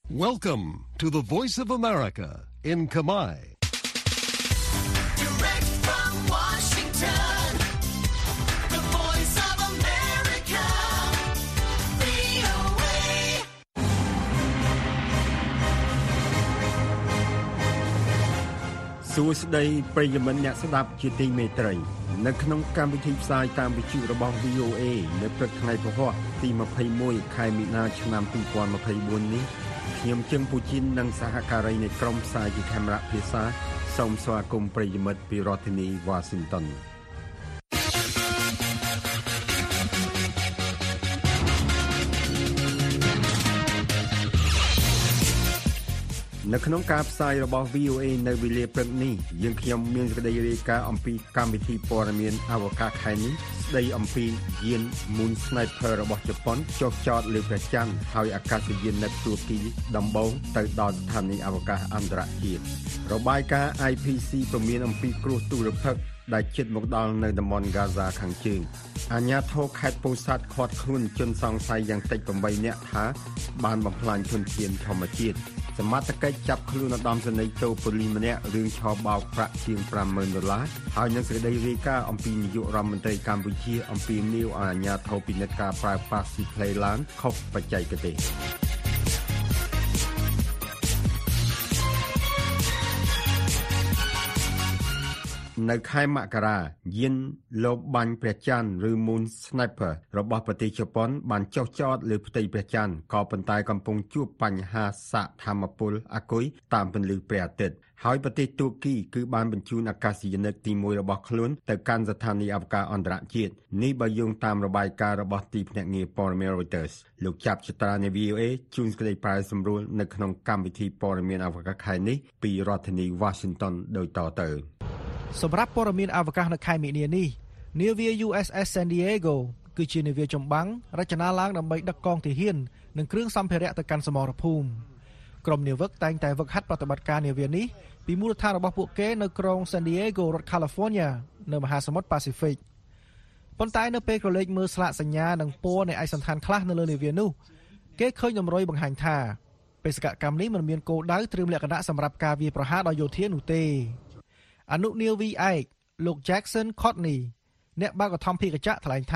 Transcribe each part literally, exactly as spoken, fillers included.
Welcome to the Voice of America in Khmer. Direct from Washington, the Voice of America, វី អូ เอសួស្តីប្រិយមិត្តអ្នកស្ដាប់ជាទីមេត្រីនៅក្នុងកម្មវិធីផ្សាយតាមវិទ្យុរបស់ វី អូ เอ នៅព្រឹកថ្ងៃពហុទីยี่สิบเอ็ดខែមីនាឆ្នាំยี่สิบยี่สิบสี่នេះខ្ញុំជឹងពូជីននិងសហការីនៃក្រុមផ្សាយជាកាមេរ៉ាភាសាសូមស្វាគមន៍ប្រិយមិត្តពីរដ្ឋធានី Washington នៅក្នុងការផ្សាយរបស់ វី អូ เอ នៅវេលាព្រឹកនេះយើងខ្ញុំមានសេចក្តីរាយការណ៍អំពីកម្មវិធីព័ត៌មានអវកាសខែនេះស្ដីអំពីយាន Moon Sniper របស់ជប៉ុនចុះចតលើព្រះច័ន្ទហើយអាកាសយាននៅទួរគីដំបូងទៅដល់ស្ថានីយ៍អវកាសអន្តរជាតិរបាយការណ៍ ไอ พี ซี ព្រមានអំពីគ្រោះទូរភឹកដែលជិតមកដល់នៅតំបន់ហ្គាហ្សាខាងជើងអាជ្ញាធរខេត្តពោធិ៍សាត់ឃាត់ខ្លួនជនសង្ស័យយ៉ាងតិចeightនាក់ថាបានបំផ្លាញធនធានធម្មជាតិសមត្ថកិច្ចចាប់ខ្លួនឧត្តមសេនីយ៍តូប៉ូលីសម្នាក់រឿងឆបោកប្រាក់ជាងfive thousandដុល្លារហើយនឹងសេចក្តីរាយការណ៍អំពីនាយករដ្ឋមន្ត្រីកម្ពុជាអំពីនីវអាជ្ញាធរពិនិត្យការប្រើប្រាស់ស៊ីផ្លេឡានខុសបច្ចេកទេសនៅខែមករាយានលបបាញ់ព្រះច័ន្ទឬ Moon Sniper របស់ប្រទេសជប៉ុនបានចុះចតលើផ្ទៃព្រះច័ន្ទក៏ប៉ុន្តែកំពុងជួបបញ្ហាសាកធម្មពលអាគុយតាមពន្លឺព្រះអាទិត្យហើយប្រទេសទួរគីគឺបានបញ្ជូនអាកាសយានិកទីoneរបស់ខ្លួនទៅកាន់ស្ថានីយ៍អវកាសអន្តរជាតិនេះបើយោងតាមរបាយការណ៍របស់ទីភ្នាក់ងារព័ត៌មាន Reuters លោកចាប់ចត្រានៃ វី អូ เอ ជួនស្ដីប្រែសម្រួលនៅក្នុងកម្មវិធីព័ត៌មានអវកាសខែនេះពីរដ្ឋធានី Washington ដូចតទៅសម្រាប់ព័ត៌មានអវកាសនៅខែមីនានេះនាវា ยู เอส เอส San Diego គឺជានាវាចម្បាំងរចនាឡើងដើម្បីដឹកកងទាហាននិងគ្រឿងសម្ភារៈទៅកាន់សមរភូមិក្រុមនាវិកតែងតែវឹកហាត់ប្រតិបត្តិការនាវានេះពីមូលដ្ឋានរបស់ពួកគេនៅក្រុង San Diego រដ្ឋ California នៅមហាសមុទ្រ Pacific ប៉ុន្តែនៅពេលក្រឡេកមើលស្លាកសញ្ញានិងពណ៌នៃឯកសណ្ឋានខ្លះនៅលើនាវានោះគេឃើញតម្រុយបង្ហាញថាបេសកកម្មនេះមិនមានគោលដៅត្រៀមលក្ខណៈសម្រាប់ការវាយប្រហារដល់យោធានោះទេអនុនាវីឯកលោក Jackson Courtney អ្នកបើកឧទ្ធម្ភាគចក្រថ្លែងថា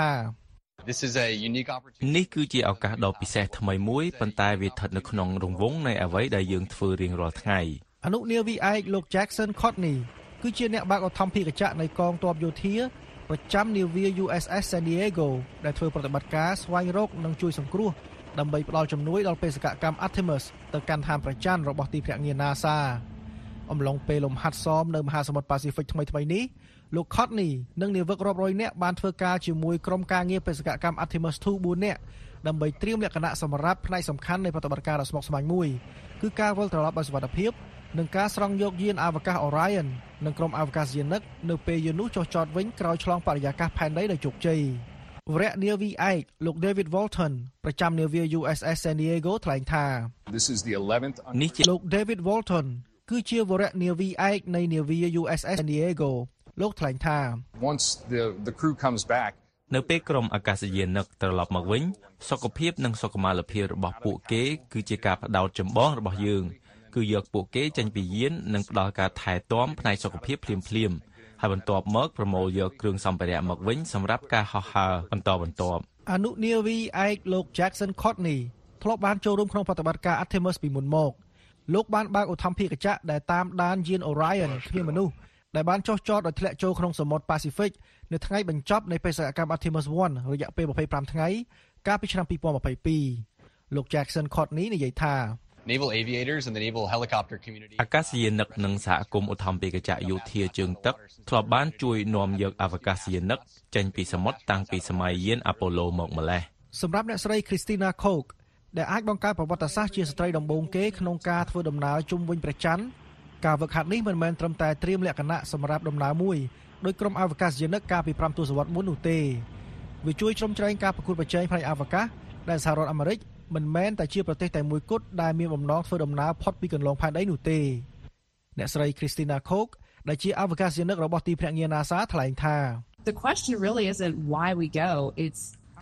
នេះគឺជាឱកាសដ៏ពិសេសថ្មីមួយប៉ុន្តែវាស្ថិតនៅក្នុងរង្វង់នៃអ្វីដែលយើងធ្វើរៀងរាល់ថ្ងៃអនុនាវីឯកលោក Jackson Courtney គឺជាអ្នកបើកឧទ្ធម្ភាគចក្រនៃកងទ័ពយោធាប្រចាំនាវា ยู เอส เอส San Diego ដែលធ្វើប្រតិបត្តិការស្វែងរកនិងជួយសង្គ្រោះដើម្បីផ្ដល់ជំនួយដល់បេសកកម្ម Artemis ទៅកាន់ឋានព្រះច័ន្ទរបស់ទីភ្នាក់ងារ NASAអំឡុងពេលលំហាត់សមនៅមហាសមុទ្រប៉ាស៊ីហ្វិកថ្មីៗនេះលោក Courtney និងនាវិករាប់រយនាក់បានធ្វើការជាមួយក្រុមការងារបេសកកម្ម Artemis two fourនាក់ដើម្បីត្រៀមលក្ខណៈសម្រាប់ផ្នែកសំខាន់នៃប្រតិបត្តិការដ៏ស្មុគស្មាញមួយគឺការវិលត្រឡប់ដោយសុវត្ថិភាពនិងការស្រង់យកយានអវកាស Orion និងក្រុមអវកាសយានិកនៅពេលយាននោះចុះចតវិញក្រោយឆ្លងបរិយាកាសផែនដីដោយជោគជ័យវរៈនាវីឯកលោក David Walton ប្រចាំនាវា ยู เอส เอส San Diego ថ្លែងថានេះជាលោក David Waltonគឺជាវរៈនាវីឯកនៃនាវា ยู เอส เอส San Diego លោកថ្លែងថា Once the the crew comes back នៅពេលក្រុមអាកាសយានិកត្រឡប់មកវិញសុខភាពនិងសុខុមាលភាពរបស់ពួកគេគឺជាការផ្ដោតចម្បងរបស់យើងគឺយកពួកគេចេញពីយាននិងផ្ដល់ការថែទាំផ្នែកសុខភាពភ្លាមៗហើយបន្ទាប់មកប្រមូលយកគ្រឿងសម្ភារៈមកវិញសម្រាប់ការហោះហើរបន្តបន្ទាប់អនុនាវីឯកលោក Jackson Courtney ធ្លាប់បានចូលរួមក្នុងប្រតិបត្តិការ Artemis ពីមុនមកលោកបានបើកឧទ្ធម្ភាគចក្រដែលតាមដានយាន Orion គ្មានមនុស្សដែលបានចុះចតដោយធ្លាក់ចូលក្នុងសមុទ្រ Pacific នៅថ្ងៃបញ្ចប់នៃបេសកកម្ម Artemis one រយៈពេលtwenty-fiveថ្ងៃកាលពីឆ្នាំtwenty twenty-twoលោក Jackson Courtney និយាយថា Naval aviators and the naval helicopter community អាកាសយានិកនិងសហគមន៍ឧទ្ធម្ភាគចក្រយោធាជើងទឹកធ្លាប់បានជួយនាំយកអវកាសយានិកចេញពីសមុទ្រតាំងពីសម័យយាន Apollo មកម្លេះសម្រាប់អ្នកស្រី Christina Koch ដែលអាចបង្កើតប្រវត្តិសាស្ត្រជាស្ត្រីដំបូងគេក្នុងការធ្វើដំណើរជុំវិញព្រះច័ន្ទការវឹកហាត់នេះមិនមែនត្រឹមតែត្រៀមលក្ខណៈសម្រាប់ដំណើរមួយដោយក្រុមអវកាសយានិកកាលពីfiveទសវត្សរ៍មុននោះទេវាជួយជ្រោមជ្រែងការប្រកួតប្រជែងផ្នែកអវកាសដែលសហរដ្ឋអាមេរិកមិនមែនតែជាប្រទេសតែមួយគត់ដែលមានបំណងធ្វើដំណើរផុតពីកន្លងផែនដីនោះទេអ្នកស្រី Christina Koch ដែលជាអវកាសយានិករបស់ទីភ្នាក់ងារ NASA ថ្លែងថា The question really isn't why we go it's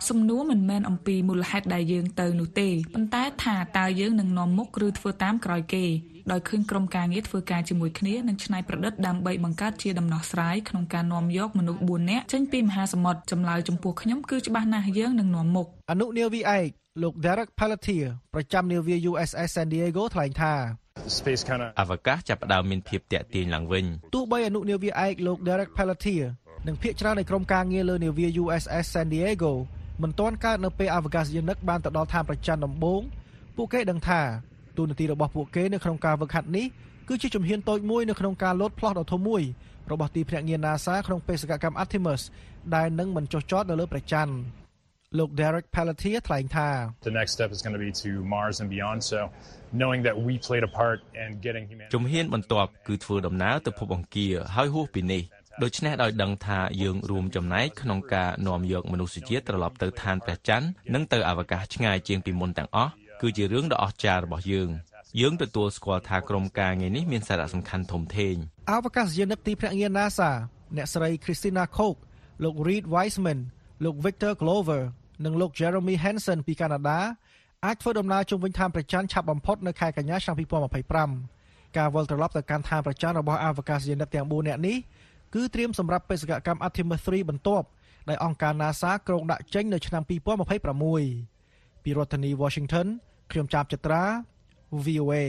សំណួរមិនមែនអំពីមូលហេតុដែលយើងទៅនោះទេប៉ុន្តែថាតើយើងនឹងនាំមុខឬធ្វើតាមក្រោយគេដោយឃើញក្រុមការងារធ្វើការជាមួយគ្នានិងច្នៃប្រឌិតដើម្បីបង្កើតជាដំណោះស្រាយក្នុងការនាំយកមនុស្សបួននាក់ចេញពីមហាសមុទ្រចម្លើយចំពោះខ្ញុំគឺច្បាស់ណាស់យើងនឹងនាំមុខអនុនាវីឯកលោក Derek Pelletier ប្រចាំនាវា U S S San Diego ថ្លែងថាអវកាសចាប់ផ្ដើមមានភាពតាក់ទាញឡើងវិញទោះបីអនុនាវីឯកលោក Derek Pelletier និងភាគច្រើននៃក្រុមការងារលើនាវា U S S San Diego មិនទាន់កើតនៅពេលអវកាសយានិកបានទៅដល់ឋានប្រច័ណ្ឌដំបូងពួកគេដឹងថាទូនាទីរបស់ពួកគេនៅក្នុងការហ្វឹកហាត់នេះគឺជាជំហានតូចមួយនៅក្នុងការលោតផ្លោះដ៏ធំមួយរបស់ទីភ្នាក់ងារ NASA ក្នុងបេសកកម្ម Artemis ដែលនឹងមិនចុះចតនៅលើព្រះច័ន្ទលោក Derek Pelletier ថ្លែងថា The next step is going to be to Mars and beyond so knowing that we played a part in getting humanity ជំហានបន្ទាប់គឺធ្វើដំណើរទៅភពអង្គារហើយហួសពីនេះដូច្នេះដោយដឹងថាយើងរួមចំណែកក្នុងការនាំយកមនុស្សជាតិត្រឡប់ទៅឋានព្រះច័ន្ទនិងទៅអវកាសឆ្ងាយជាងពីមុនទាំងអស់គឺជារឿងដ៏អស្ចារ្យរបស់យើងយើងទទួលស្គាល់ថាក្រុមការងារនេះមានសារៈសំខាន់ធំធេងអវកាសយានិកទីភ្នាក់ងារ NASA អ្នកស្រី Christina Koch លោក Reed Wiseman លោក Victor Glover និងលោក Jeremy Hansen ពីកាណាដាអាចធ្វើដំណើរជុំវិញឋានព្រះច័ន្ទឆាប់បំផុតនៅខែកញ្ញាឆ្នាំពីរពាន់ម្ភៃប្រាំការវិលត្រឡប់ទៅកាន់ឋានព្រះច័ន្ទរបស់អវកាសយានិកទាំងបួននាក់នេះគឺត្រៀមសម្រាប់បេសកកម្ម Artemis 3 បន្ទាប់ដែលអង្គការ NASA គ្រោងដាក់ចេញនៅឆ្នាំពីរពាន់ម្ភៃប្រាំមួយពីរដ្ឋធានី Washington ខ្ញុំចាប់ចត្រា V O A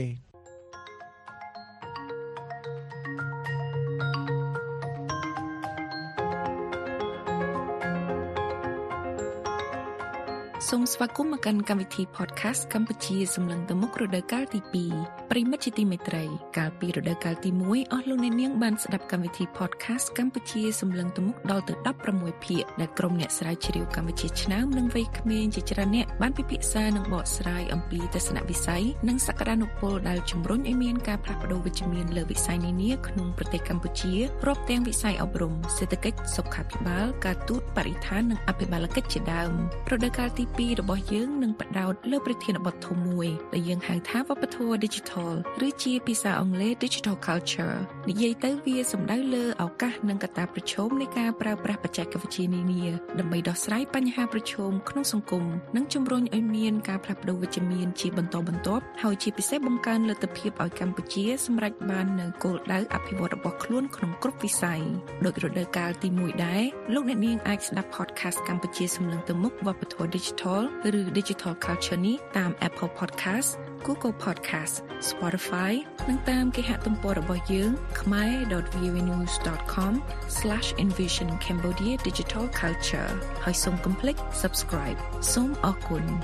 សូមស្វាគមន៍មកកាន់កម្មវិធី podcast កម្ពុជាសម្លឹងទៅមុខរដូវកាលទីពីរប្រិមិត្តជាទីមេត្រីកាលពីរដូវកាលទីមួយអស់លោកអ្នកនាងបានស្ដាប់កម្មវិធី podcast កម្ពុជាសម្លឹងទៅមុខដល់ទៅដប់ប្រាំមួយភាគដែលក្រុមអ្នកស្រាវជ្រាវកម្ពុជាឆ្នើមនិងវ័យក្មេងជាច្រើនអ្នកបានពិភាក្សានិងបកស្រាយអំពីទស្សនវិស័យនិងសក្តានុពលដែលជំរុញឲ្យមានការផ្លាស់ប្តូរវិជ្ជមានលើវិស័យនានាក្នុងប្រទេសកម្ពុជារាប់ទាំងវិស័យអប់រំសេដ្ឋកិច្ចសុខាភិបាលការទូតបរិស្ថាននិងអភិបាលកិច្ចជាដើមរដូវកាលទីពីររបស់យើងនឹងផ្ដោតលើប្រធានបទធំមួយដែលយើងហៅថាវប្បធម៌ Digital ឬជាភាសាអង់គ្លេស Digital Culture និយាយទៅវាសំដៅលើឱកាសនិងកត្តាប្រឈមនៃការប្រើប្រាស់បច្ចេកវិទ្យានានាដើម្បីដោះស្រាយបញ្ហាប្រឈមក្នុងសង្គមនិងជំរុញឲ្យមានការផ្លាស់ប្តូរវិជ្ជមានជាបន្តបន្ទាប់ហើយជាពិសេសបង្កើនលទ្ធភាពឲ្យកម្ពុជាសម្រេចបាននូវគោលដៅអភិវឌ្ឍរបស់ខ្លួនក្នុងគ្រប់វិស័យដោយរដូវកាលទីមួយដែរលោកអ្នកនាងអាចស្ដាប់ podcast កម្ពុជាសម្លឹងទៅមុខវប្បធម៌ Digital ឬ Digital Culture នេះតាម Apple Podcast, Google Podcast, Spotify និងតាមគេហទំព័ររបស់យើង khmer dot v o a news dot com slash envision cambodia digital culture ហើយសូមកុំភ្លេច Subscribe សូមអរគុណ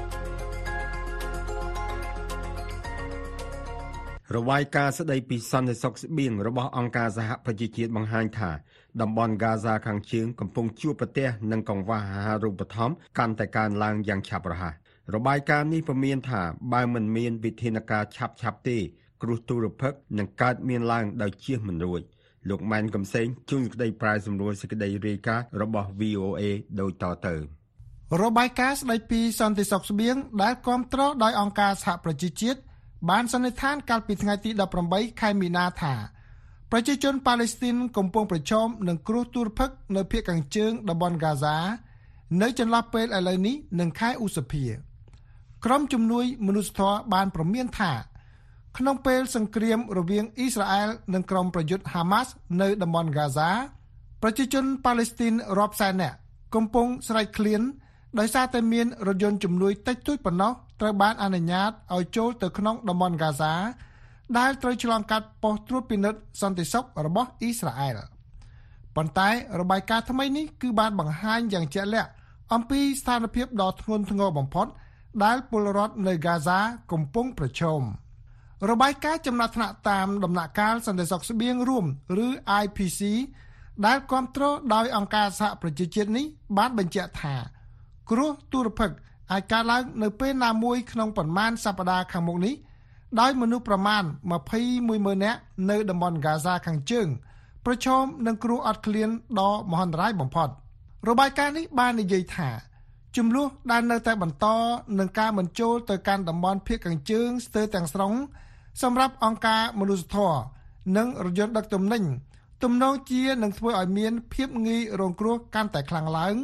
របាយការណ៍ស្ដីពីសន្តិសុខស្បៀងរបស់អង្គការសហប្រជាជាតិបង្ហាញថាតំបន់ហ្គាហ្សាខាងជើងកំពុងជួបប្រទះនឹងកង្វះអាហារូបត្ថម្ភកាន់តែកើនឡើងយ៉ាងឆាប់រហ័សរបាយការណ៍នេះពំមានថាបើមិនមានវិធានការឆាប់ឆាប់ទេគ្រោះទុរភិក្សនឹងកើតមានឡើងដោយជៀសមិនរួចលោកម៉ែនកំសែងជួនក្តីប្រាយសម្រួលសេចក្តីរាយការណ៍របស់ V O A ដូចតទៅរបាយការណ៍ស្តីពីសន្តិសុខស្បៀងដែលគាំទ្រដោយអង្គការសហប្រជាជាតិបានសន្និដ្ឋានកាលពីថ្ងៃទីដប់ប្រាំបីខែមីនាថាប្រជាជនប៉ាឡេស្ទីនកំពុងប្រឈមនឹងគ្រោះទុរភិក្សនៅភាគខាងជើងតំបន់ហ្គាហ្សានៅចន្លោះពេលឥឡូវនេះនិងខែឧសភាក្រុមជំនួយមនុស្សធម៌បានព្រមានថាក្នុងពេលសង្គ្រាមរវាងអ៊ីស្រាអែលនិងក្រុមប្រយុទ្ធហាម៉ាស់នៅតំបន់ហ្គាហ្សាប្រជាជនប៉ាឡេស្ទីនរាប់សែននាក់កំពុងស្រែកឃ្លានដោយសារតែមានរថយន្តជំនួយតិចតួចប៉ុណ្ណោះត្រូវបានអនុញ្ញាតឲ្យចូលទៅក្នុងតំបន់ហ្គាហ្សាដែលត្រូវឆ្លងកាត់ប៉ុស្តិ៍ត្រួតពិនិត្យសន្តិសុខរបស់អ៊ីស្រាអែលប៉ុន្តែរបាយការណ៍ថ្មីនេះគឺបានបង្ហាញយ៉ាងជាក់លាក់អំពីស្ថានភាពដ៏ធ្ងន់ធ្ងរបំផុតដែលពលរដ្ឋនៅហ្គាហ្សាកំពុងប្រឈមរបាយការណ៍ចំណាត់ថ្នាក់តាមដំណាក់កាលសន្តិសុខស្បៀងរួមឬ I P C ដែលគាំទ្រដោយអង្គការសហប្រជាជាតិនេះបានបញ្ជាក់ថាគ្រោះទុរភិក្សអាចកើតឡើងនៅពេលណាមួយក្នុងប៉ុន្មានសប្តាហ៍ខាងមុខនេះដោយមនុស្សប្រមាណម្ភៃមួយម៉ឺននាក់នៅតំបន់ហ្គាហ្សាខាងជើងប្រឈមនឹងគ្រោះអត់ឃ្លានដ៏មហន្តរាយបំផុតរបាយការណ៍នេះបាននិយាយថាចំនួនដែលនៅតែបន្តនឹងការបញ្ចូលទៅកាន់តំបន់ភាគខាងជើងស្ទើរទាំងស្រុងសម្រាប់អង្គការមនុស្សធម៌និងរថយន្តដឹកទំនិញទំនងជានឹងធ្វើឲ្យមានភាពងាយរងគ្រោះកាន់តែខ្លាំងឡើង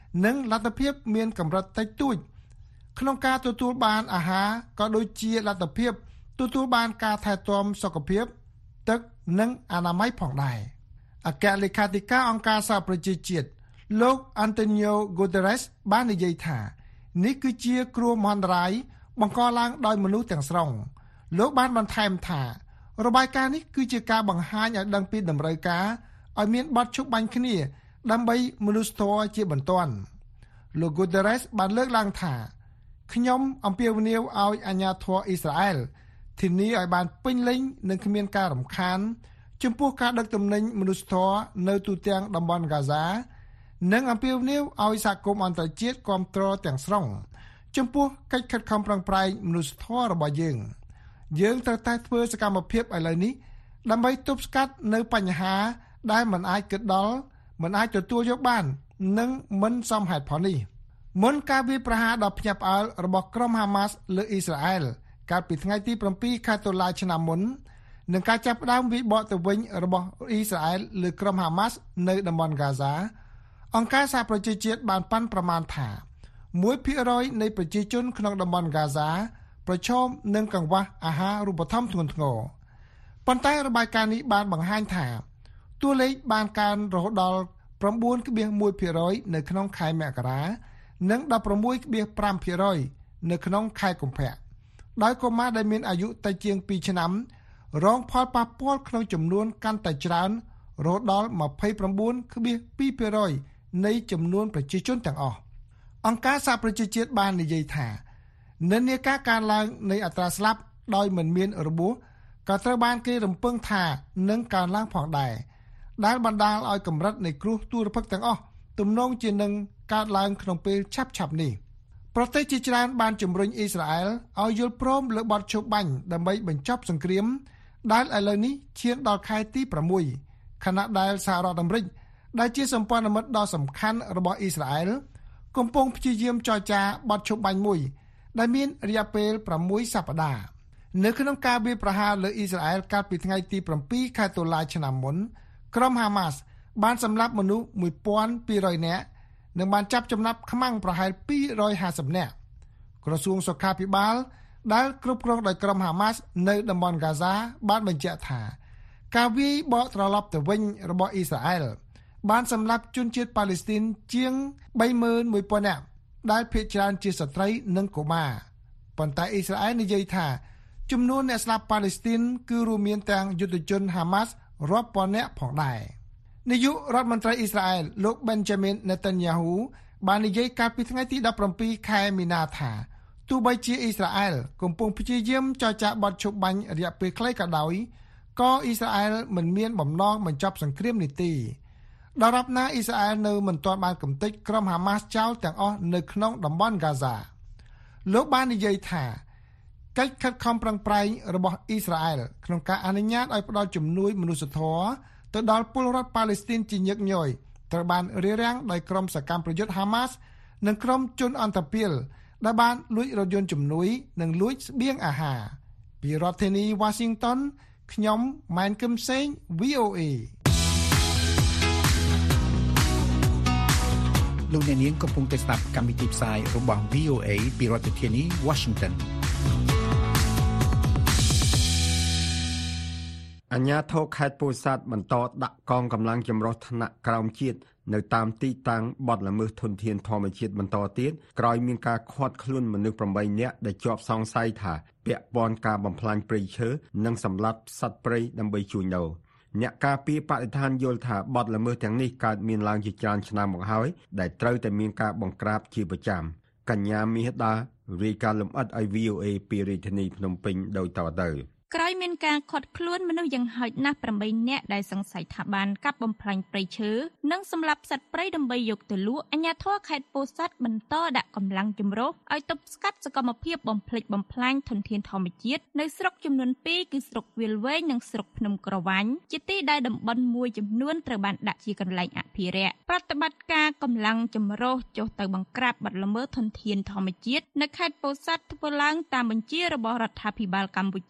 និងលទ្ធភាពមានកម្រិតតិចតួចក្នុងការទទួលបានអាហារក៏ដូចជាលទ្ធភាពទទួលបានការថែទាំសុខភាពទឹកនិងអនាម័យផងដែរអគ្គលេខាធិការអង្គការសហប្រជាជាតិលោក Antonio Guterres បាននិយាយថានេះគឺជាគ្រោះមហន្តរាយបង្កឡើងដោយមនុស្សទាំងស្រុងលោកបានបន្ថែមថារបាយការណ៍នេះគឺជាការបង្ហាញឲ្យដឹងពីតម្រូវការឲ្យមានបទឈប់បាញ់គ្នាដើម្បីមនុស្សធម៌ជាបន្ទាន់លោក Guterres បានលើកឡើងថាខ្ញុំអំពាវនាវឲ្យអាជ្ញាធរអ៊ីស្រាអែលធានាឲ្យបានពេញលេញនិងគ្មានការរំខានចំពោះការដឹកទំនិញមនុស្សធម៌នៅទូទាំងតំបន់ហ្គាហ្សានិងអំពាវនាវឲ្យសហគមន៍អន្តរជាតិគាំទ្រទាំងស្រុងចំពោះកិច្ចខិតខំប្រឹងប្រែងមនុស្សធម៌របស់យើងយើងត្រូវតែធ្វើសកម្មភាពឥឡូវនេះដើម្បីទប់ស្កាត់នៅបញ្ហាដែលមិនអាចគិតដល់មិនអាចទទួលយកបាននិងមិនសមហេតុផលនេះមុនការវាយប្រហារដ៏ភ្ញាក់ផ្អើលរបស់ក្រុមហាម៉ាស់លើអ៊ីស្រាអែលកាលពីថ្ងៃទី7ខែតុលាឆ្នាំមុននិងការចាប់ផ្ដើមវាយបកទៅវិញរបស់អ៊ីស្រាអែលលើក្រុមហាម៉ាស់នៅតំបន់ហ្គាហ្សាអង្គការសហប្រជាជាតិបានប៉ាន់ប្រមាណថាមួយភាគរយនៃប្រជាជនក្នុងតំបន់ហ្គាហ្សាប្រឈមនឹងកង្វះអាហារូបត្ថម្ភធ្ងន់ធ្ងរប៉ុន្តែរបាយការណ៍នេះបានបង្ហាញថាតួលេខបានកើនរហូតដល់ 9.1% នៅក្នុងខែមករានិង 16.5% នៅក្នុងខែកុម្ភៈដោយកុមារដែលមានអាយុតិចជាងពីរឆ្នាំរងផលប៉ះពាល់ក្នុងចំនួនកាន់តែច្រើនរហូតដល់ 29.2% នៃចំនួនប្រជាជនទាំងអស់អង្គការសហប្រជាជាតិបាននិយាយថានិន្នាការកើនឡើងនៃអត្រាស្លាប់ដោយមិនមានរបួសក៏ត្រូវបានគេរំពឹងថានឹងកើនឡើងផងដែរដែលបណ្ដាលឲ្យកម្រិតនៃគ្រោះទុរភិក្សទាំងអស់ទំនងជានឹងកើតឡើងក្នុងពេលឆាប់ៗនេះប្រទេសជាច្រើនបានជំរុញអ៊ីស្រាអែលឲ្យយល់ព្រមលើបទឈប់បាញ់ដើម្បីបញ្ចប់សង្គ្រាមដែលឥឡូវនេះឈានដល់ខែទី6ខណៈដែលសហរដ្ឋអាមេរិកដែលជាសម្ព័ន្ធមិត្តដ៏សំខាន់របស់អ៊ីស្រាអែលកំពុងព្យាយាមចរចាបទឈប់បាញ់មួយដែលមានរយៈពេល6សប្តាហ៍នៅក្នុងការវាយប្រហារលើអ៊ីស្រាអែលកាលពីថ្ងៃទី7ខែតុលាឆ្នាំមុនក្រុមហាម៉ាស់បានសម្លាប់មនុស្សមួយពាន់ពីររយនាក់និងបានចាប់ចំណាប់ខ្មាំងប្រហែលពីររយហាសិបនាក់ក្រសួងសុខាភិបាលដែលគ្រប់គ្រងដោយក្រុមហាម៉ាស់នៅតំបន់ហ្គាហ្សាបានបញ្ជាក់ថាការវាយបកត្រឡប់ទៅវិញរបស់អ៊ីស្រាអែលបានសម្លាប់ជនជាតិប៉ាឡេស្ទីនជាង ba mươi một nghìn នាក់ដែលភាគច្រើនជាស្ត្រីនិងកុមារប៉ុន្តែអ៊ីស្រាអែលនិយាយថាចំនួនអ្នកស្លាប់ប៉ាឡេស្ទីនគឺរួមមានទាំងយុទ្ធជនហាម៉ាស់រាប់ពាន់នាក់ផងដែរនាយករដ្ឋមន្ត្រីអ៊ីស្រាអែលលោក Benjamin Netanyahu បាននិយាយកាលពីថ្ងៃទី17ខែមីនាថាទោះបីជាអ៊ីស្រាអែលកំពុងព្យាយាមចរចាបទឈប់បាញ់រយៈពេលខ្លីក៏ដោយក៏អ៊ីស្រាអែលមិនមានបំណងបញ្ចប់សង្គ្រាមនេះទេដរាបណាអ៊ីស្រាអែលនៅមិនទាន់បានកំទេចក្រុមហាម៉ាស់ចោលទាំងអស់នៅក្នុងតំបន់ហ្គាហ្សាលោកបាននិយាយថាកិច្ចខិតខំប្រឹងប្រែងរបស់អ៊ីស្រាអែលក្នុងការអនុញ្ញាតឲ្យផ្តល់ជំនួយមនុស្សធម៌ទៅដល់ពលរដ្ឋប៉ាឡេស្ទីនជាញឹកញយត្រូវបានរារាំងដោយក្រុមសកម្មប្រយុទ្ធហាម៉ាស់និងក្រុមជនអន្តរពាលដែលបានលួចរថយន្តជំនួយនិងលួចស្បៀងអាហារពីរដ្ឋធានី Washington ខ្ញុំម៉ែនគឹមសេង V O A លោកអ្នកនាងកំពុងតែស្ដាប់កម្មវិធីផ្សាយរបស់ V O A ពីរដ្ឋធានី Washington អាជ្ញាធរខេត្តពោធិ៍សាត់បន្តដាក់កងកម្លាំងចម្រុះថ្នាក់ក្រោមជាតិនៅតាមទីតាំងបទល្មើសធនធានធម្មជាតិបន្តទៀតក្រោយមានការឃាត់ខ្លួនមនុស្ស8នាក់ដែលជាប់សង្ស័យថាពាក់ព័ន្ធការបំផ្លាញព្រៃឈើនិងសម្លាប់សត្វព្រៃដើម្បីជួញដូរអ្នកការពារបរិស្ថានយល់ថាបទល្មើសទាំងនេះកើតមានឡើងជាច្រើនឆ្នាំមកហើយដែលត្រូវតែមានការបង្ក្រាបជាប្រចាំកញ្ញាមាសដារាយការណ៍លម្អិតឲ្យ V O A ពីរាជធានីភ្នំពេញដូចតទៅក្រោយមានការឃាត់ខ្លួនមនុស្សយ៉ាងហោចណាស់8នាក់ដែលសង្ស័យថាបានកាប់បំផ្លាញព្រៃឈើនិងសម្លាប់សត្វព្រៃដើម្បីយកទៅលក់អាជ្ញាធរខេត្តពោធិ៍សាត់បន្តដាក់កម្លាំងចម្រុះឲ្យទប់ស្កាត់សកម្មភាពបំផ្លិចបំផ្លាញធនធានធម្មជាតិនៅស្រុកចំនួនពីរគឺស្រុកវាលវែងនិងស្រុកភ្នំក្រវាញ់ជាទីដែលតំបន់មួយចំនួនត្រូវបានដាក់ជាកន្លែងអភិរក្សប្រតិបត្តិការកម្លាំងចម្រុះចុះទៅបង្ក្រាបបទល្មើសធនធានធម្មជាតិនៅខេត្តពោធិ៍សាត់ធ្វើឡើងតាមបញ្ជារបស់រដ្ឋាភិបាលកម្ពុជា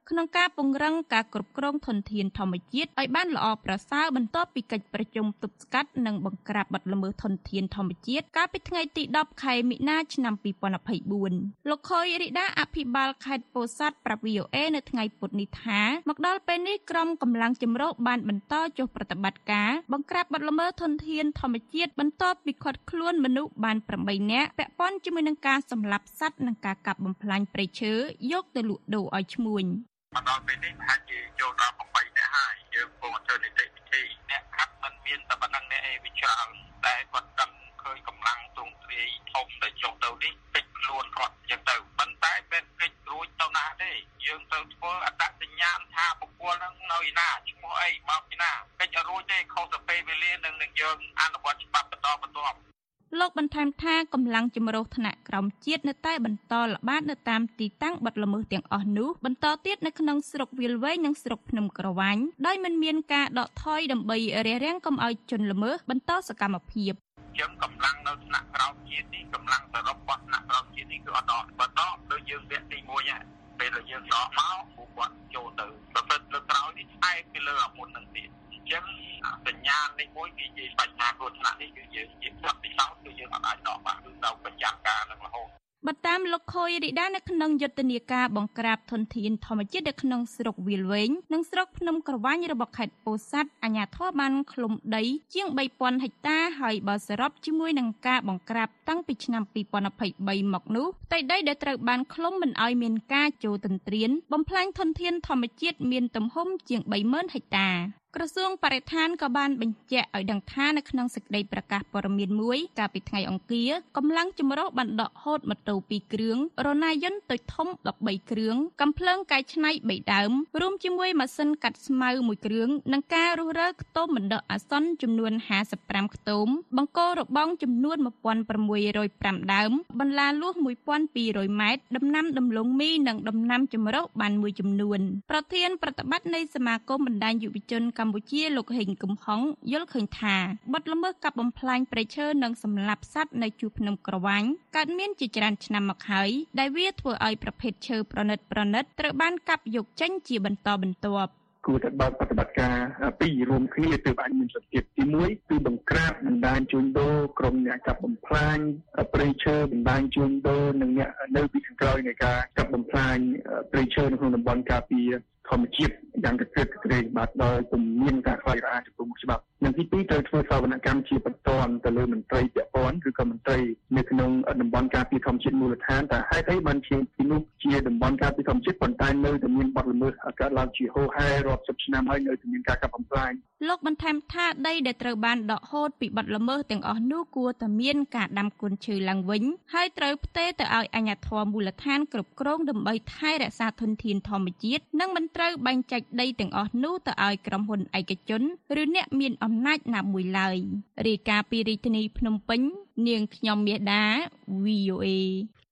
ក្នុងការពង្រឹងការគ្រប់គ្រងធនធានធម្មជាតិឲ្យបានល្អប្រសើរបន្ទាប់ពីកិច្ចប្រជុំទប់ស្កាត់និងបង្ក្រាបបទល្មើសធនធានធម្មជាតិកាលពីថ្ងៃទីដប់ខែមិនិនាឆ្នាំពីរពាន់ยี่สิบสี่លោកខុយរីដាអភិបាលខេត្តពោធិ៍សាត់ប្រាប់ វី អូ អេ នៅថ្ងៃពុធនេះថាមកដល់ពេលនេះក្រុមកម្លាំងចម្រុះបានបន្តចុះប្រតិបត្តិការបង្ក្រាបបទល្មើសធនធានធម្មជាតិបន្ទាប់ពីឃាត់ខ្លួនមនុស្សបានប្រាំបីនាក់ពាក់ព័ន្ធជាមួយនឹងការសម្លាប់សត្វនិងការកាប់បំផ្លាញព្រៃឈើយកទៅលក់ដូរឲ្យឈ្មួញមកដល់ពេលនេះហាក់ជាចូលដល់ប្រាំបីនាក់ហើយយើងកំពុងធ្វើនីតិវិធីអ្នកខាត់មិនមានតែប៉ុណ្្នឹងអ្នកឯងវាច្រើនតែគាត់ដឹងឃើញកម្លាំងទ្រង់ទ្រាយធំដែលចុះទៅនេះពេចខ្លួនគាត់ចឹងទៅប៉ុន្តែពេលពេចរួចទៅណាទេយើងត្រូវធ្វើអត្តសញ្ញាណថាបុគ្គលនឹងនៅឯណាឈ្មោះអីមកពីណាពេចអត់រួចទេខុសទៅពេលវេលានឹងនឹងយើងអនុវត្តច្បាប់បន្តបន្ទាប់លោកបន្ថែមថាកម្លាំងចម្រុះថ្នាក់ក្រោមជាតិនៅតែបន្តល្បាតនៅតាមទីតាំងបទល្មើសទាំងអស់នោះបន្តទៀតនៅក្នុងស្រុកវាលវែងនិងស្រុកភ្នំក្រវាញដោយមិនមានការដកថយដើម្បីរារាំងកុំឲ្យជនល្មើសបន្តសកម្មភាពជាងកម្លាំងនៅថ្នាក់ក្រោមជាតិនេះកម្លាំងសរុបរបស់ថ្នាក់ក្រោមជាតិនេះគឺអត់ដកបន្តដូចយើងវគ្គទីមួយហ្នឹងពេលដែលយើងដកមកពួកគាត់ចូលទៅប្រព្រឹត្តលើក្រោយនេះថែមពីលើអាមុននឹងទៀតអញ្ចឹងសញ្ញានេះមួយវាជាបញ្ហាគ្រោះថ្នាក់នេះគឺយើងជាផ្លឹកទីសោតគឺយើងអត់អាចដកបានគឺត្រូវប្រចាំការនឹងរហូតបើតាមលោកខុយរីដានៅក្នុងយុទ្ធនាការបង្ក្រាបធនធានធម្មជាតិនៅក្នុងស្រុកវាលវែងនិងស្រុកភ្នំក្រវាញរបស់ខេត្តពោធិ៍សាត់អាជ្ញាធរបានឃ្លុំដីជាងបីពាន់ហិកតាហើយបើសរុបជាមួយនឹងការបង្ក្រាបតាំងពីឆ្នាំពីរពាន់ยี่สิบสามមកនោះផ្ទៃដីដែលត្រូវបានឃ្លុំមិនឲ្យមានការចូលទន្ទ្រានបំផ្លាញធនធានធម្មជាតិមានទំហំជាងបីម៉ឺនហិកតាក្រសួងបរិស្ថានក៏បានបញ្ជាក់ឲ្យដឹងថានៅក្នុងសេចក្តីប្រកាសព័ត៌មានមួយកាលពីថ្ងៃអង្គារកម្លាំងចម្រុះបានដកហូតម៉ូតូពីរគ្រឿងរណាយន្តតូចធំដប់បីគ្រឿងកាំភ្លើងកែច្នៃបីដើមរួមជាមួយម៉ាស៊ីនកាត់ស្មៅមួយគ្រឿងនិងការរុះរើខ្ទមបណ្ដោះអាសន្នចំនួនห้าสิบห้าខ្ទមបង្គោលរបងចំនួនmột nghìn sáu trămห้าដើមបន្លាលួសmột nghìn hai trămម៉ែត្រដំណាំដំឡូងមីនិងដំណាំចម្រុះបានមួយចំនួនប្រធានប្រតិបត្តិនៃសមាគមបណ្ដាញយុវជនកម្ពុជាលោកហេងកំហុងយល់ឃើញថាបទល្មើសកាប់បំផ្លាញព្រៃឈើនិងសម្លាប់សត្វនៅជួរភ្នំក្រវាញកើតមានជាច្រើនឆ្នាំមកហើយដែលវាធ្វើឲ្យប្រភេទឈើប្រណិតប្រណិតត្រូវបានកាប់យកចេញជាបន្តបន្ទាប់គួរតែបើកប្រតិបត្តិការពីររួមគ្នាទើបអាចមានសភាពទីមួយគឺបង្ក្រាបបណ្ដាញជួញដូរក្រុមអ្នកកាប់បំផ្លាញព្រៃឈើបណ្ដាញជួញដូរនិងអ្នកនៅពីខាងក្រោយនៃការកាប់បំផ្លាញព្រៃឈើនៅក្នុងតំបន់ការពារធម្មជាតិយ៉ាងកក្រិតកក្រិតបាទដោយពុំមានការខ្វល់រអាចំពោះមុខច្បាប់និងទីពីរត្រូវធ្វើសវនកម្មជាបន្តទៅលើមន្ត្រីពាក់ព័ន្ធឬក៏មន្ត្រីនៅក្នុងតំបន់ការពារធម្មជាតិមូលដ្ឋានតែហេតុអីបានជាទីនោះជាតំបន់ការពារធម្មជាតិប៉ុន្តែនៅតែមានបទល្មើសកើតឡើងជាហូរហែរាប់សិបឆ្នាំហើយនៅតែមានការកាប់បំផ្លាញលោកបន្ថែមថាដីដែលត្រូវបានដកហូតពីបទល្មើសទាំងអស់នោះគួរតែមានការដាំកូនឈើឡើងវិញហើយត្រូវផ្ទេរទៅឲ្យអាជ្ញាធរមូលដ្ឋានគ្រប់គ្រងដើម្បីថែរក្សាធនធានធម្មជាតិនិងមិនត្រូវបែងចែកដីទាំងអស់នោះទៅឲ្យក្រុមហ៊ុនឯកជនឬអ្នកមានអំណាចណាមួយឡើយរាយការណ៍ពីរាជធានីភ្នំពេញនាងខ្ញុំមាសដា វី អូ អេ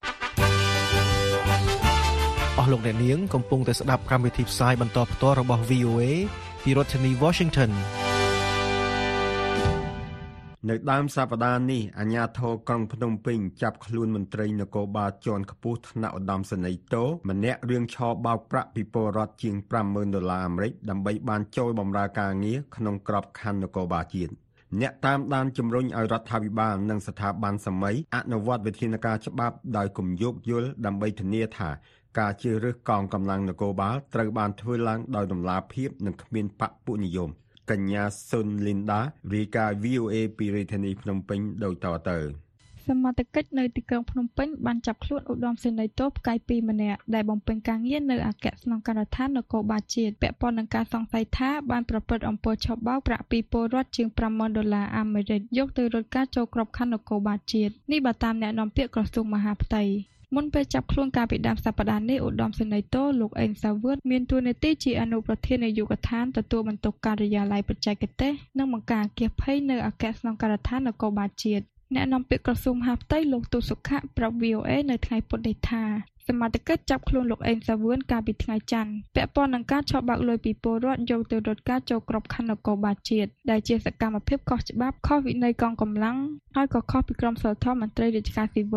អស់លោកអ្នកនាងកំពុងតែស្ដាប់កម្មវិធីផ្សាយបន្តផ្ទាល់របស់ វី អូ អេ ពីរដ្ឋធានី Washington នៅដើមសប្តាហ៍នេះអាជ្ញាធរក្រុងភ្នំពេញចាប់ខ្លួនមន្ត្រីនគរបាលជាន់ខ្ពស់ថ្នាក់ឧត្តមសេនីយ៍តូម្នាក់រឿងឆោបោកប្រាក់ពីពលរដ្ឋជាងប្រាំម៉ឺនដុល្លារអាមេរិកដើម្បីបានចូលបម្រើការងារក្នុងក្របខ័ណ្ឌនគរបាលជាតិអ្នកតាមដានជំរុញឲ្យរដ្ឋាភិបាលនិងស្ថាប័នសម័យអនុវត្តវិធានការច្បាប់ដោយគំយោគយល់ដើម្បីធានាថាការជ្រើសរើសកងកម្លាំងនគរបាលត្រូវបានធ្វើឡើងដោយតម្លាភាពនិងគ្មានបពុនិយមកញ្ញាសុនលីនដារាយការណ៍ វី អូ អេ ពីរាជធានីភ្នំពេញដូចតទៅសមត្ថកិច្ចនៅទីក្រុងភ្នំពេញបានចាប់ខ្លួនឧត្តមសេនីយ៍តូផ្កាយពីរម្នាក់ដែលបំពេញការងារនៅអគ្គស្នងការដ្ឋាននគរបាលជាតិពាក់ព័ន្ធនឹងការសង្ស័យថាបានប្រព្រឹត្តអំពើឆបោកប្រាក់ពីពលរដ្ឋជាងប្រាំម៉ឺនដុល្លារអាមេរិកយកទៅរត់ការចូលក្របខ័ណ្ឌនគរបាលជាតិនេះបើតាមអ្នកនាំពាក្យក្រសួងមហាផ្ទៃមុនពេលចាប់ខ្លួនកាលពីដើមសប្តាហ៍នេះឧត្តមសេនីយ៍តូលោកអេងសាវឿនមានតួនាទីជាអនុប្រធាននាយកដ្ឋានទទួលបន្ទុកការិយាល័យបច្ចេកទេសនិងបង្ការអគ្គភ័យនៅអគ្គស្នងការដ្ឋាននគរបាលជាតិអ្នកនាំពាក្យក្រសួងមហាផ្ទៃលោកទូសុខៈប្រាប់ វី អូ អេ នៅថ្ងៃពុធនេះថាសមត្ថកិច្ចចាប់ខ្លួនលោកអេងសាវឿនកាលពីថ្ងៃច័ន្ទពាក់ព័ន្ធនឹងការឆបោកលុយពីពលរដ្ឋយកទៅរត់ការចូលក្របខ័ណ្ឌនគរបាលជាតិដែលជាសកម្មភាពខុសច្បាប់ខុសវិន័យកងកម្លាំងហើយក៏ខុសពីក្រមសីលធម៌មន្ត្រីរាជការស៊ីវិល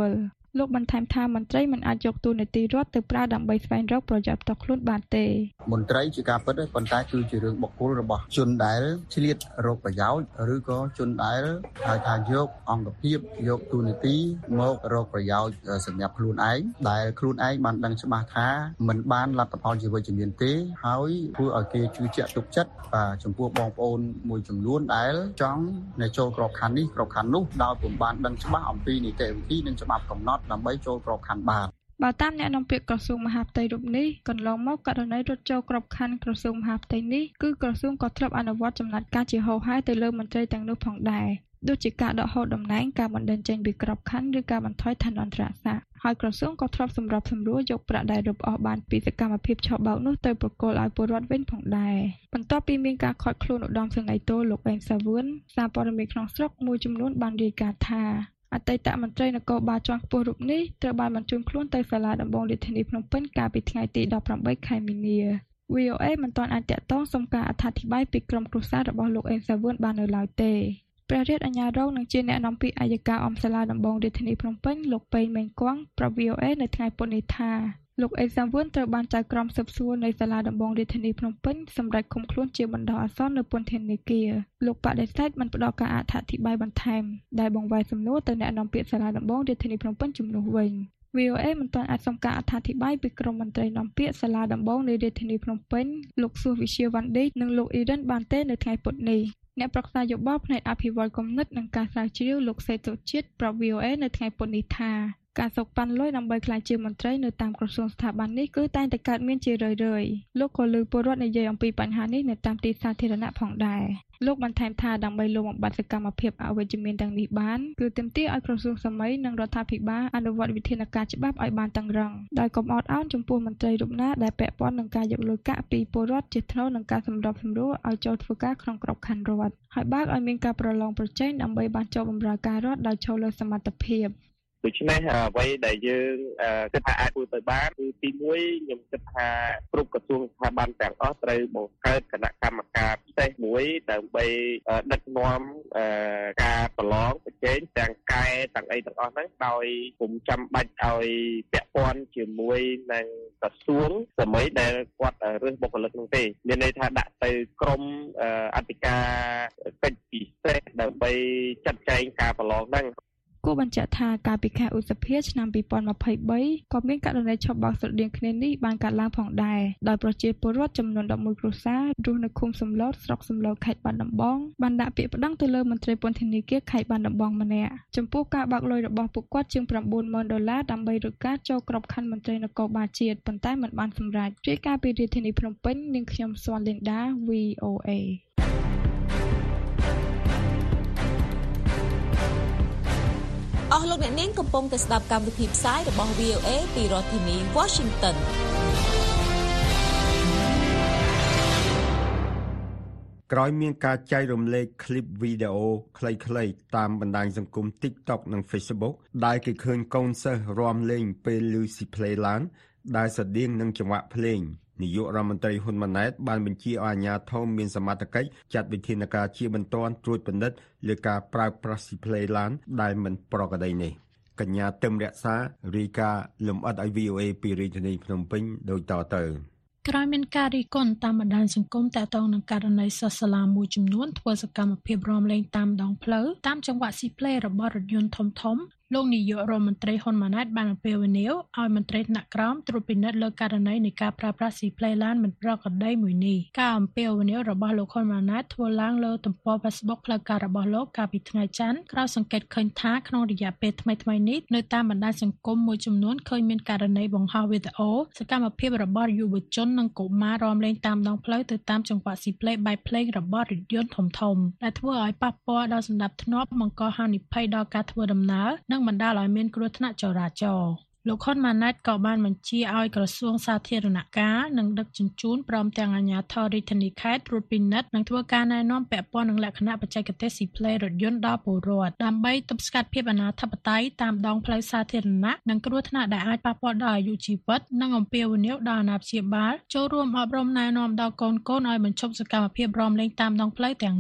លោកបន្ថែមថាមន្ត្រីមិនអាចយកតួនាទីរដ្ឋទៅប្រើដើម្បីស្វែងរកប្រយោជន៍ផ្ទាល់ខ្លួនបានទេមន្ត្រីជាការពិតទេប៉ុន្តែគឺជារឿងបុគ្គលរបស់ជនដែលឆ្លៀតរកប្រយោជន៍ឬក៏ជនដែលហៅថាយកអង្គភាពយកតួនាទីមករកប្រយោជន៍សម្រាប់ខ្លួនឯងដែលខ្លួនឯងបានដឹងច្បាស់ថាមិនបានលទ្ធផលជាវិជ្ជមានទេហើយធ្វើឲ្យគេជឿជាក់ទុកចិត្តបាទចំពោះបងប្អូនមួយចំនួនដែលចង់នៅចូលក្របខ័ណ្ឌនេះក្របខ័ណ្ឌនោះដោយពុំបានដឹងច្បាស់អំពីនីតិវិធីនិងច្បាប់កំណត់ដើម្បីចូលក្របខ័ណ្ឌបានបើតាមអ្នកនាំពាក្យក្រសួងមហាផ្ទៃរូបនេះកន្លងមកករណីរត់ចូលក្របខ័ណ្ឌក្រសួងមហាផ្ទៃនេះគឺក្រសួងក៏ធ្លាប់អនុវត្តចំណាត់ការជាហោហែទៅលើមន្ត្រីទាំងនោះផងដែរដូចជាការដកហូតតំណែងការបណ្តេញចេញពីក្របខ័ណ្ឌឬការបន្ថយឋានន្តរស័ក្តិហើយក្រសួងក៏ធ្លាប់សម្របសម្រួលយកប្រាក់ដែលរឹបអូសបានពីសកម្មភាពឆបោកនោះទៅប្រគល់ឲ្យពលរដ្ឋវិញផងដែរបន្ទាប់ពីមានការខាត់ខ្លួនឧត្តមសេនីយ៍តូលោកអេងសាវឿនសារព័ត៌មានក្នុងស្រុកមួយចំនួនបានរាយការណ៍ថាអតីតមន្ត្រីនគរបាលជាន់ខ្ពស់រូបនេះត្រូវបានបញ្ជូនខ្លួនទៅសាលាដំបងរាជធានីភ្នំពេញកាលពីថ្ងៃទីដប់ប្រាំបីខែមីនា វី អូ អេ មិនទាន់អាចតាក់ទងសុំការអត្ថាធិប្បាយពីក្រុមគ្រួសាររបស់លោកអេងសាវឿនបាននៅឡើយទេព្រះរាជអាជ្ញារងនឹងជាអ្នកនាំពាក្យអัยការអមសាលាដំបងរាជធានីភ្នំពេញលោកប៉េងមេងគង់ប្រាប់ វី អូ អេ នៅថ្ងៃពុធនេះថាលោកអេងសាវឿនត្រូវបានចៅក្រមស៊ើបសួរនៃសាលាដំបងរាជធានីភ្នំពេញសម្រាប់ឃុំខ្លួនជាបណ្ដោះអាសន្ននៅពន្ធនាគារលោកបដិសេធមិនផ្ដល់ការអត្ថាធិប្បាយបន្ថែមដែលបង្វែរសំណួរទៅអ្នកនាំពាក្យសាលាដំបងរាជធានីភ្នំពេញជំនួសវិញ វី អូ អេ មិនទាន់អាចសុំការអត្ថាធិប្បាយពីក្រុមមន្ត្រីនាំពាក្យសាលាដំបងនៃរាជធានីភ្នំពេញលោកសួសវិជាវណ្ឌិតនិងលោកអ៊ីរ៉ានបានទេនៅថ្ងៃពុធនេះអ្នកប្រឹក្សាយោបល់ផ្នែកអភិវឌ្ឍគំនិតនិងការស្រាវជ្រាវលោកសេតសុជាតិប្រាប់ វី អូ អេ នៅថ្ងៃពុធនេះថាការសោកប៉ាន់លុយដើម្បីក្លាយជាមន្ត្រីនៅតាមក្រសួងស្ថាប័ននេះគឺតែងតែកើតមានជារឿយៗលោកក៏លើកពលរដ្ឋនិយាយអំពីបញ្ហានេះនៅតាមទីសាធារណៈផងដែរលោកបានថែមថាដើម្បីលុបបំបាត់សកម្មភាពអវិជ្ជមានទាំងនេះបានគឺទាមទារឲ្យក្រសួងសម័យនិងរដ្ឋាភិបាលអនុវត្តវិធានការច្បាប់ឲ្យបានតឹងរ៉ឹងដោយកុំអត់ឱនចំពោះមន្ត្រីរូបណាដែលពាក់ព័ន្ធនឹងការយកលុយកាក់ពីពលរដ្ឋជាថ្នូរនឹងការសម្របសម្រួលឲ្យចូលធ្វើការក្នុងក្របខ័ណ្ឌរដ្ឋហើយបើកឲ្យមានការប្រឡងប្រជែងដើម្បីបានចូលបម្រើការរដ្ឋដោយចូលលើសមត្ថភាពដូច្នេះអ្វីដែលយើងគិតថាអាចធ្វើទៅបានគឺទីមួយខ្ញុំគិតថាគ្រប់ក្រសួងស្ថាប័នទាំងអស់ត្រូវបង្កើតគណៈកម្មការពិសេសមួយដើម្បីដឹកនាំការប្រឡងប្រជែងទាំងកែទាំងអីទាំងអស់ហ្នឹងដោយពុំចាំបាច់ឲ្យពាក់ព័ន្ធជាមួយនឹងក្រសួងសម័យដែលគាត់រើសបុគ្គលិកនោះទេមានន័យថាដាក់ទៅក្រមអធិការកិច្ចពិសេសដើម្បីចាត់ចែងការប្រឡងហ្នឹងគួរបញ្ជាក់ថាកាលពីខែឧសភាឆ្នាំពីរពាន់ម្ភៃបីក៏មានករណីឆបោកស្រដៀងគ្នានេះបានកើតឡើងផងដែរដោយប្រជាពលរដ្ឋចំនួនដប់មួយគ្រួសាររស់នៅឃុំសំឡូតស្រុកសំឡូតខេត្តបាត់ដំបងបានដាក់ពាក្យប្តឹងទៅលើមន្ត្រីពន្ធនាគារខេត្តបាត់ដំបងម្នាក់ចំពោះការបើកលុយរបស់ពួកគាត់ជាងប្រាំបួនម៉ឺនដុល្លារដើម្បីរកការចូលក្របខ័ណ្ឌមន្ត្រីនគរបាលជាតិប៉ុន្តែមិនបានសម្រេចរាយការណ៍ពីរាជធានីភ្នំពេញនាងខ្ញុំស្វណ្ណលីនដា វី អូ អេអស់លោកអ្នកនាងកំពុងតែស្ដាប់កម្មវិធីផ្សាយរបស់ វី អូ អេ ពីរដ្ឋធានី Washington ក្រោយមានការចែករំលែកคลิปវីដេអូខ្លីៗតាមបណ្ដាញសង្គម TikTok និង Facebook ដែលគេឃើញកូនសិស្សរាំលេងពេលឮស៊ីផ្លេឡានដែលស្តៀងនឹងចង្វាក់ភ្លេងនាយករដ្ឋមន្ត្រីហ៊ុនម៉ាណែតបានបញ្ជាឲ្យអាជ្ញាធរមានសមត្ថកិច្ចចាត់វិធានការជាបន្ទាន់ត្រួតពិនិត្យលើការប្រើប្រាស់ស៊ីផ្លេឡានដែលមិនប្រក្រតីនេះកញ្ញាទឹមរក្សារាយការណ៍លម្អិតឲ្យ វី អូ អេ ពីរាជធានីភ្នំពេញដូចតទៅក្រោយមានការរិះគន់តាមបណ្ដាញសង្គមទាក់ទងនឹងករណីសិស្សសាលាមួយចំនួនធ្វើសកម្មភាពរាំលេងតាមដងផ្លូវតាមចង្វាក់ស៊ីផ្លេរបស់រថយន្តធំៗលោកនាយករដ្ឋមន្ត្រីហ៊ុនម៉ាណែតបានអំពាវនាវឲ្យមន្ត្រីថ្នាក់ក្រោមត្រួតពិនិត្យលើករណីនៃការប្រើប្រាស់ស៊ីផ្លេឡានមិនប្រក្រតីមួយនេះការអំពាវនាវរបស់លោកហ៊ុនម៉ាណែតធ្វើឡើងលើទំព័រ Facebook ផ្លូវការរបស់លោកកាលពីថ្ងៃច័ន្ទក្រោយសង្កេតឃើញថាក្នុងរយៈពេលថ្មីៗនេះនៅតាមបណ្ដាញសង្គមមួយចំនួនឃើញមានករណីបង្ហោះវីដេអូសកម្មភាពរបស់យុវជននិងកុមាររាំលេងតាមដងផ្លូវទៅតាមចង្វាក់ស៊ីផ្លេបែបភ្លេងរបស់រថយន្តធំៗដែលធ្វើឲ្យប៉ះពាល់ដល់សណ្ដាប់ធ្នាប់បង្កហានិភ័យដល់ការធ្វើដំណើរនិងបណ្ដាលឲ្យមានគ្រោះថ្នាក់ចរាចរណ៍លោកហ៊ុនម៉ាណែតក៏បានបញ្ជាឲ្យក្រសួងសាធារណការនិងដឹកជញ្ជូនព្រមទាំងអាជ្ញាធររាជធានីខេត្តត្រួតពិនិត្យនិងធ្វើការណែនាំពាក់ព័ន្ធនឹងលក្ខណៈបច្ចេកទេសស៊ីផ្លេរថយន្តដល់ពលរដ្ឋដើម្បីទប់ស្កាត់ភាពអនាធិបតេយ្យតាមដងផ្លូវសាធារណៈនិងគ្រោះថ្នាក់ដែលអាចប៉ះពាល់ដល់អាយុជីវិតនិងអំពាវនាវដល់អាណាព្យាបាលចូលរួមអប់រំណែនាំដល់កូនៗឲ្យបញ្ឈប់សកម្មភាពរាំលេងតាមដងផ្លូវទាំងនោះ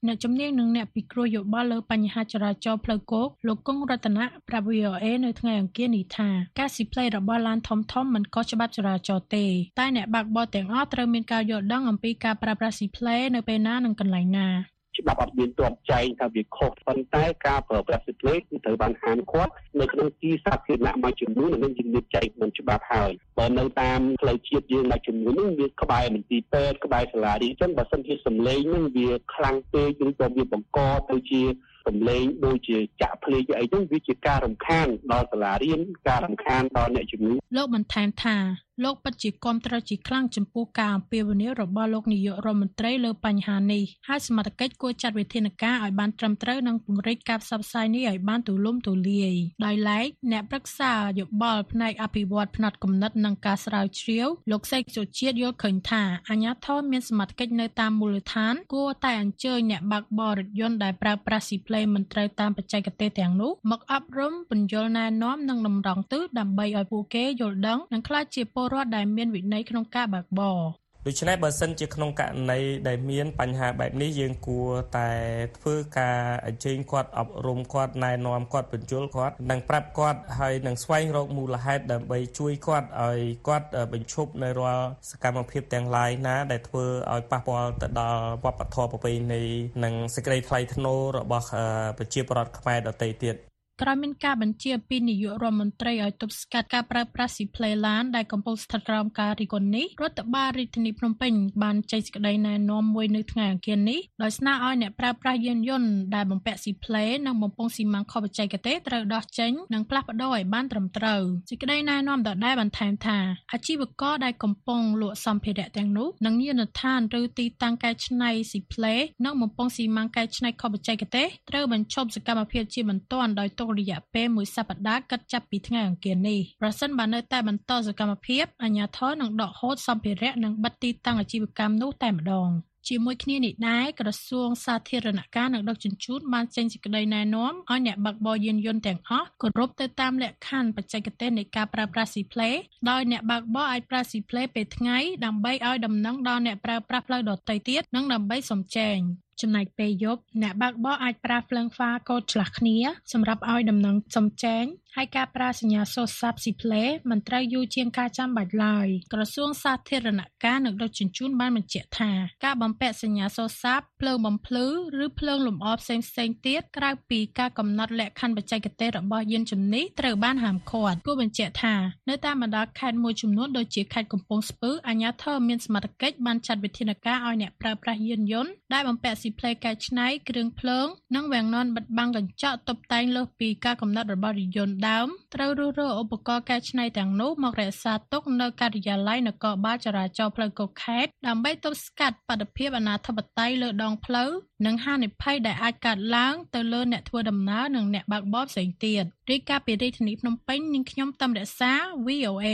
អ្នកជំនាញនិងអ្នកពិគ្រោះយោបល់លើបញ្ហាចរាចរណ៍ផ្លូវគោកលោកគង់រតនៈប្រាប់ វី អូ เอ នៅថ្ងៃអង្គារនេះថាការស៊ីផ្លេរបស់ឡានធំៗមិនខុសច្បាប់ចរាចរណ៍ទេតែអ្នកបើកបរទាំងអស់ត្រូវមានការយល់ដឹងអំពីការប្រើប្រាស់ស៊ីផ្លេនៅពេលណានិងកន្លែងណាច្បាប់អត់មានទាត់ចែងថាវាខុសប៉ុន្តែការប្រើប្រាស់ស៊ីផ្លេគឺត្រូវបានហាមឃាត់នៅក្នុងទីសាធារណៈមួយចំនួននិងយើងមានចែងក្នុងច្បាប់ហើយបើនៅតាមផ្លូវជាតិយើងមួយចំនួននឹងវាក្បែរមន្ទីរពេទ្យក្បែរសាលារៀនអញ្ចឹងបើសិនជាសម្លេងនឹងវាខ្លាំងពេកឬក៏វាបង្កទៅជាសម្លេងដូចជាចាក់ភ្លេងអីហ្នឹងវាជាការរំខានដល់សាលារៀនការរំខានដល់អ្នកជំងឺលោកបន្ថែមថាលោកពិតជាគាំទ្រជាខ្លាំងចំពោះការអំពាវនាវរបស់លោកនាយករដ្ឋមន្ត្រីលើបញ្ហានេះហើយសមត្ថកិច្ចគួរចាត់វិធានការឲ្យបានត្រឹមត្រូវនិងពង្រីកការផ្សព្វផ្សាយនេះឲ្យបានទូលំទូលាយដោយឡែកអ្នកប្រឹក្សាយោបល់ផ្នែកអភិវឌ្ឍផ្នត់គំនិតនិងការស្រាវជ្រាវលោកសេកសុជាតិយល់ឃើញថាអាជ្ញាធរមានសមត្ថកិច្ចនៅតាមមូលដ្ឋានគួរតែអញ្ជើញអ្នកបើកបររថយន្តដែលប្រើប្រាស់ស៊ីផ្លេមិនត្រូវតាមបច្ចេកទេសទាំងនោះមកអប់រំពន្យល់ណែនាំនិងតម្រង់ទិសដើម្បីឲ្យពួកគេយល់ដឹងនិងក្លាយជាពលរដ្ឋដែលមានវិន័យក្នុងការបើកបរដូច្នេះបើសិនជាក្នុងករណីដែលមានបញ្ហាបែបនេះយើងគួរតែធ្វើការអញ្ជើញគាត់អប់រំគាត់ណែនាំគាត់បញ្យល់គាត់និងប្រាប់គាត់ហើយនឹងស្វែងរកមូលហេតុដើម្បីជួយគាត់ឲ្យគាត់បញ្ឈប់នៅរាល់សកម្មភាពទាំងឡាយណាដែលធ្វើឲ្យប៉ះពាល់ទៅដល់វប្បធម៌ប្រពៃណីនិងសេចក្តីថ្លៃថ្នូររបស់ប្រជាពលរដ្ឋខ្មែរដទៃទៀតក្រោយមានការបញ្ជាពីនាយករដ្ឋមន្ត្រីឲ្យទប់ស្កាត់ការប្រើប្រាស់ស៊ីផ្លេឡានដែលកំពុងស្ថិតក្រោមការរិះគន់នេះរដ្ឋបាលរាជធានីភ្នំពេញបានចេញសេចក្តីណែនាំមួយនៅថ្ងៃអង្គារនេះដោយស្នើឲ្យអ្នកប្រើប្រាស់យានយន្តដែលបំពាក់ស៊ីផ្លេនិងបំពង់ស៊ីម៉ាំងខុសបច្ចេកទេសត្រូវដោះចេញនិងផ្លាស់ប្ដូរឲ្យបានត្រឹមត្រូវសេចក្តីណែនាំដដែលបន្ថែមថាអាជីវករដែលកំពុងលក់សម្ភារៈទាំងនោះនិងយានដ្ឋានឬទីតាំងកែច្នៃស៊ីផ្លេនិងបំពង់ស៊ីម៉ាំងកែច្នៃខុសបច្ចេកទេសត្រូវបញ្ឈប់សកម្មភាពជាបន្ទាន់ដោយរយៈពេលមួយសប្តាហ៍កាត់ចាប់ពីថ្ងៃអង្គារនេះប្រសិនបើនៅតែបន្តសកម្មភាពអាជ្ញាធរនឹងដកហូតសម្ភារៈនិងបិទទីតាំងអាជីវកម្មនោះតែម្ដងជាមួយគ្នានេះដែរក្រសួងសាធារណការនិងដឹកជញ្ជូនបានចេញសេចក្តីណែនាំឲ្យអ្នកបើកបរយានយន្តទាំងអស់គោរពទៅតាមលក្ខខណ្ឌបច្ចេកទេសនៃការប្រើប្រាស់ស៊ីផ្លេដោយអ្នកបើកបរអាចប្រើស៊ីផ្លេពេលថ្ងៃដើម្បីឲ្យដំណឹងដល់អ្នកប្រើប្រាស់ផ្លូវដទៃទៀតនិងដើម្បីសំចែងចំណែកពេលយប់អ្នកបើកបរអាចប្រើភ្លើងហ្វាកូដឆ្លាស់គ្នាសម្រាប់ឲ្យដំណឹងសំចែងហើយការប្រើសញ្ញាសូរស័ព្ទស៊ីផ្លេមិនត្រូវយូរជាងការចាំបាច់ឡើយក្រសួងសាធារណការនិងដឹកជញ្ជូនបានបញ្ជាក់ថាការបំពាក់សញ្ញាសូរស័ព្ទភ្លើងបំភ្លឺឬភ្លើងលម្អផ្សេងៗទៀតក្រៅពីការកំណត់លក្ខខណ្ឌបច្ចេកទេសរបស់យានជំនិះត្រូវបានហាមឃាត់គួរបញ្ជាក់ថានៅតាមបណ្ដាខេត្តមួយចំនួនដូចជាខេត្តកំពង់ស្ពឺអាជ្ញាធរមានសមត្ថកិច្ចបានចាត់វិធានការឲ្យអ្នកប្រើប្រាស់យានយន្តដែលបំពាក់ស៊ីផ្លេកែច្នៃគ្រឿងភ្លើងនិងវាំងននបិទបាំងកញ្ចក់តុបតែងលើសពីការកំណត់របស់រថយន្តដើមត្រូវរុះរើឧបករណ៍កែច្នៃទាំងនោះមករក្សាទុកនៅការិយាល័យនគរបាលចរាចរណ៍ផ្លូវគោកខេត្តដើម្បីទប់ស្កាត់បាតុភិបអនាធិបតេយ្យលើដងផ្លូវនិងហានិភ័យដែលអាចកើតឡើងទៅលើអ្នកធ្វើដំណើរនិងអ្នកបើកបរផ្សេងទៀតរាយការណ៍ពីរាជធានីភ្នំពេញនាងខ្ញុំតំរក្សា វី អូ เอ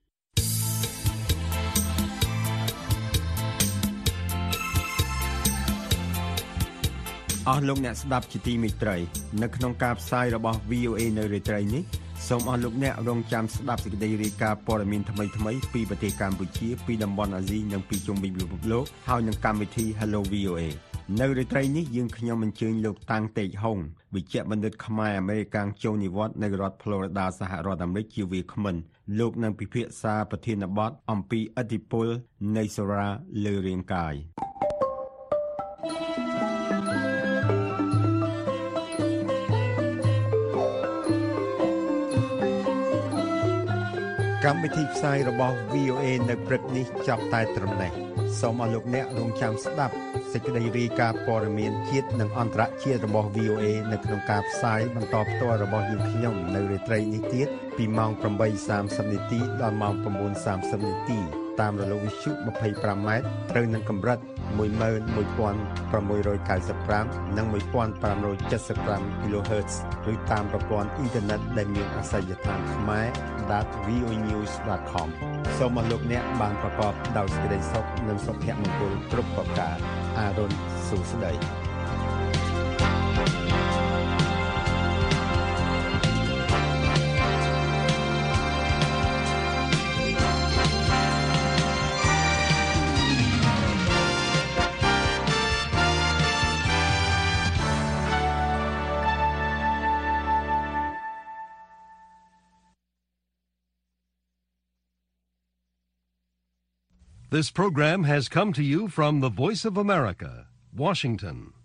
អស់លោកអ្នកស្ដាប់ជាទីមេត្រីនៅក្នុងការផ្សាយរបស់ វី អូ เอ នៅរាត្រីនេះសូមអស់លោកអ្នករងចាំស្ដាប់សេចក្តីរាយការណ៍ព័ត៌មានថ្មីៗពីប្រទេសកម្ពុជាពីតំបន់អាស៊ីនិងពីជុំវិញពិភពលោកហើយនឹងកម្មវិធី Hello វី អូ เอ នៅរាត្រីនេះយើងខ្ញុំអញ្ជើញលោកតាំងតេកហុងវិជ្ជបណ្ឌិតខ្មែរអាមេរិកាំងចូលនិវត្តន៍នៅរដ្ឋ Florida សហរដ្ឋអាមេរិកជាវាគ្មិនលោកនឹងពិភាក្សាប្រធានបទអំពីឥទ្ធិពលនៃសូរ៉ាលើរាងកាយកម្មវិធីផ្សាយរបស់ វី អូ เอ នៅព្រឹកនេះចាប់តែត្រឹមនេះសូមអរលោកអ្នករងចាំស្ដាប់សេចក្តីរាយការណ៍ព័ត៌មានជាតិនិងអន្តរជាតិរបស់ វី អូ เอ នៅក្នុងការផ្សាយបន្តផ្ទាល់របស់យើងខ្ញុំនៅរាត្រីនេះទៀតពីម៉ោង ប្រាំបីសាមសិប នាទីដល់ម៉ោង ៩ សាមសិប នាទីតាមរលកវិទ្យុ ยี่สิบห้า ម៉ែត្រត្រូវនឹងកម្រិត một nghìn một trăm sáu mươi lăm និង một nghìn năm trăm bảy mươi lăm គីឡូហឺតซ์ ឬតាមប្រព័ន្ធអ៊ីនធឺណិតដែលមានអាសយដ្ឋានខ្មែរ ដត វី អូ news ដត com សូមអរលោកអ្នកបានប្រកបដោយសេចក្តីសុខនិងសុភមង្គលគ្រប់ប្រការអារុនសួស្តី This program has come to you from the Voice of America, Washington.